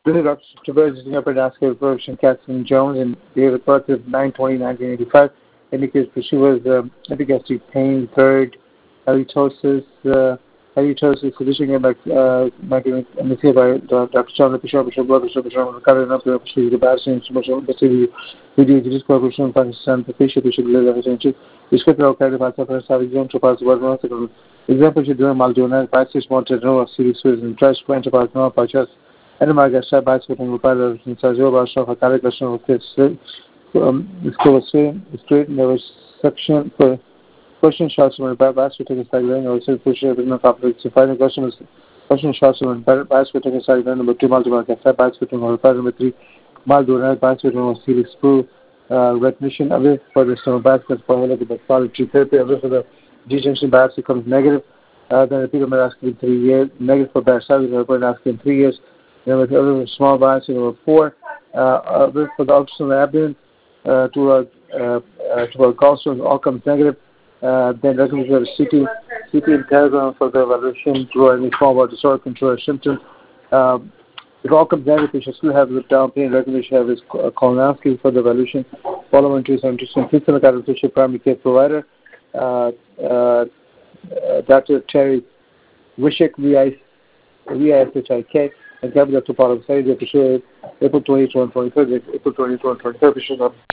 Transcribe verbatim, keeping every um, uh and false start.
This is Doctor Tiberius Neopenasco Reproduction Catherine Jones, and date of birth is nine twenty nineteen eighty-five. Indicates that she was um, epigastric pain, third, halitosis, uh, halitosis, conditioning and like uh, indicated by Doctor Chandra Pishor, Pishor, Blood, Pishor, Pishor, Karan, Up, Pishor, the Bastion, Pishor, the City, Video, Digital Corporation, Pakistan, the Pishor, Pishor, the Essential, Discuss our kind of answer for Savage Zone to pass the word. Example, you do a Maldona, Passes, Montano, Series, and Trash, Point about no purchase. And my guest, I buy something with Pilot and Sajo, Basho, a caricature of this. इसको वैसे straight level section for question shots when bass we take a side line or say push it in a couple to find the question is question shots when bass we take a side line number two multiple cafe bass fitting or number three mal donor bass fitting or series screw recognition away for the stone basket for the quality therapy away for the degeneration bass becomes negative. Uh, then the people might ask in three years negative for bass side they're going to ask in three years. Then with other small bass number four uh for the ultrasound abdomen. Uh, to a uh, uh, to a gallstone all comes negative, uh, then recommend a C T C T and telegram for the evaluation to any small bowel disorder control or symptom. Um, if all comes negative, we should still have the down pain. Recommend should have his colonoscopy for the evaluation. Following to some please contact the primary care provider, uh, uh, Doctor Terry Wishik, V I S H I K, and cabinet to part of the study. April twenty-two and twenty-third, April twenty-two and twenty-third.